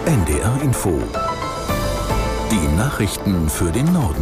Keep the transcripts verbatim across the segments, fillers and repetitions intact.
N D R Info. Die Nachrichten für den Norden.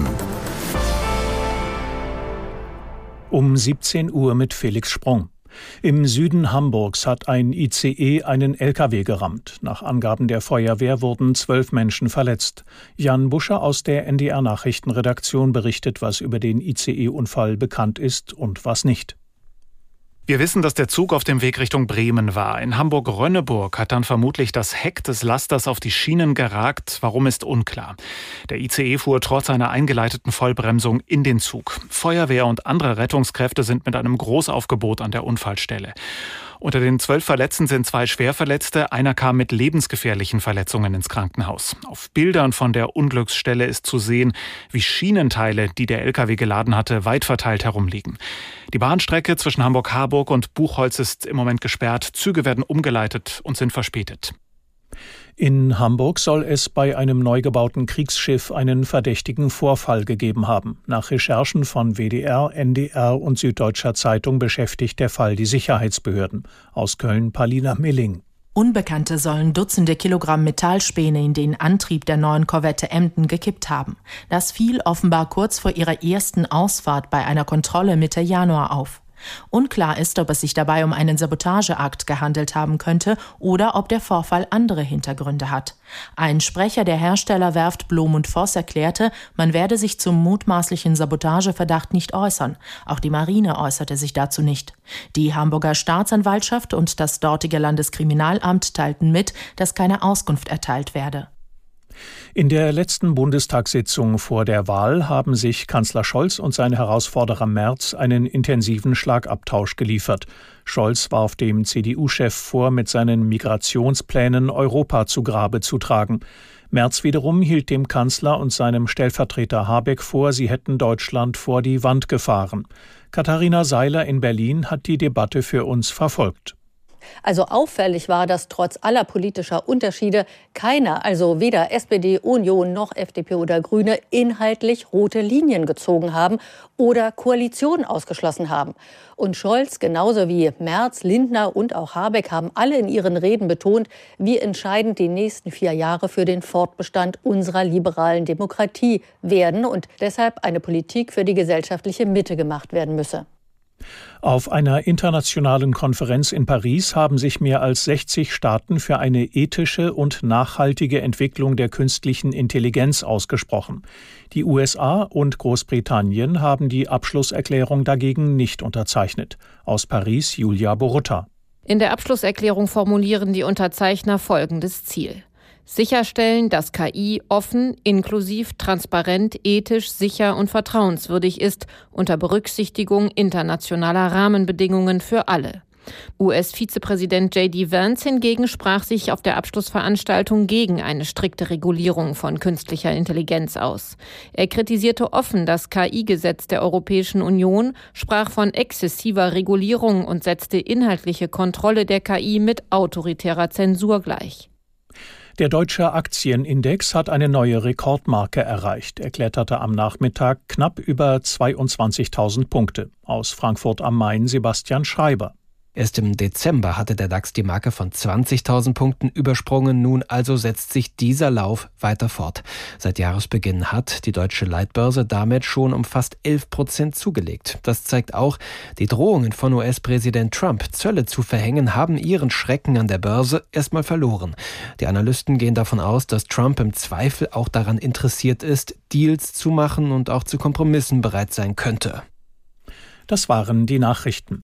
Um siebzehn Uhr mit Felix Sprung. Im Süden Hamburgs hat ein I C E einen L K W gerammt. Nach Angaben der Feuerwehr wurden zwölf Menschen verletzt. Jan Buscher aus der N D R-Nachrichtenredaktion berichtet, was über den I C E-Unfall bekannt ist und was nicht. Wir wissen, dass der Zug auf dem Weg Richtung Bremen war. In Hamburg-Rönneburg hat dann vermutlich das Heck des Lasters auf die Schienen geragt. Warum, ist unklar. Der I C E fuhr trotz einer eingeleiteten Vollbremsung in den Zug. Feuerwehr und andere Rettungskräfte sind mit einem Großaufgebot an der Unfallstelle. Unter den zwölf Verletzten sind zwei Schwerverletzte. Einer kam mit lebensgefährlichen Verletzungen ins Krankenhaus. Auf Bildern von der Unglücksstelle ist zu sehen, wie Schienenteile, die der L K W geladen hatte, weit verteilt herumliegen. Die Bahnstrecke zwischen Hamburg-Harburg und Buchholz ist im Moment gesperrt. Züge werden umgeleitet und sind verspätet. In Hamburg soll es bei einem neu gebauten Kriegsschiff einen verdächtigen Vorfall gegeben haben. Nach Recherchen von W D R, N D R und Süddeutscher Zeitung beschäftigt der Fall die Sicherheitsbehörden. Aus Köln Palina Milling. Unbekannte sollen Dutzende Kilogramm Metallspäne in den Antrieb der neuen Korvette Emden gekippt haben. Das fiel offenbar kurz vor ihrer ersten Ausfahrt bei einer Kontrolle Mitte Januar auf. Unklar ist, ob es sich dabei um einen Sabotageakt gehandelt haben könnte oder ob der Vorfall andere Hintergründe hat. Ein Sprecher der Herstellerwerft Blom und Voss erklärte, man werde sich zum mutmaßlichen Sabotageverdacht nicht äußern. Auch die Marine äußerte sich dazu nicht. Die Hamburger Staatsanwaltschaft und das dortige Landeskriminalamt teilten mit, dass keine Auskunft erteilt werde. In der letzten Bundestagssitzung vor der Wahl haben sich Kanzler Scholz und sein Herausforderer Merz einen intensiven Schlagabtausch geliefert. Scholz warf dem C D U-Chef vor, mit seinen Migrationsplänen Europa zu Grabe zu tragen. Merz wiederum hielt dem Kanzler und seinem Stellvertreter Habeck vor, sie hätten Deutschland vor die Wand gefahren. Katharina Seiler in Berlin hat die Debatte für uns verfolgt. Also auffällig war, dass trotz aller politischer Unterschiede keiner, also weder S P D, Union noch F D P oder Grüne, inhaltlich rote Linien gezogen haben oder Koalitionen ausgeschlossen haben. Und Scholz, genauso wie Merz, Lindner und auch Habeck, haben alle in ihren Reden betont, wie entscheidend die nächsten vier Jahre für den Fortbestand unserer liberalen Demokratie werden und deshalb eine Politik für die gesellschaftliche Mitte gemacht werden müsse. Auf einer internationalen Konferenz in Paris haben sich mehr als sechzig Staaten für eine ethische und nachhaltige Entwicklung der künstlichen Intelligenz ausgesprochen. Die U S A und Großbritannien haben die Abschlusserklärung dagegen nicht unterzeichnet. Aus Paris Julia Borutta. In der Abschlusserklärung formulieren die Unterzeichner folgendes Ziel: Sicherstellen, dass K I offen, inklusiv, transparent, ethisch, sicher und vertrauenswürdig ist, unter Berücksichtigung internationaler Rahmenbedingungen für alle. U S-Vizepräsident J D Vance hingegen sprach sich auf der Abschlussveranstaltung gegen eine strikte Regulierung von künstlicher Intelligenz aus. Er kritisierte offen das K I-Gesetz der Europäischen Union, sprach von exzessiver Regulierung und setzte inhaltliche Kontrolle der K I mit autoritärer Zensur gleich. Der deutsche Aktienindex hat eine neue Rekordmarke erreicht. Er kletterte am Nachmittag knapp über zweiundzwanzigtausend Punkte. Aus Frankfurt am Main Sebastian Schreiber. Erst im Dezember hatte der DAX die Marke von zwanzigtausend Punkten übersprungen. Nun also setzt sich dieser Lauf weiter fort. Seit Jahresbeginn hat die deutsche Leitbörse damit schon um fast elf Prozent zugelegt. Das zeigt auch, die Drohungen von U S-Präsident Trump, Zölle zu verhängen, haben ihren Schrecken an der Börse erstmal verloren. Die Analysten gehen davon aus, dass Trump im Zweifel auch daran interessiert ist, Deals zu machen und auch zu Kompromissen bereit sein könnte. Das waren die Nachrichten.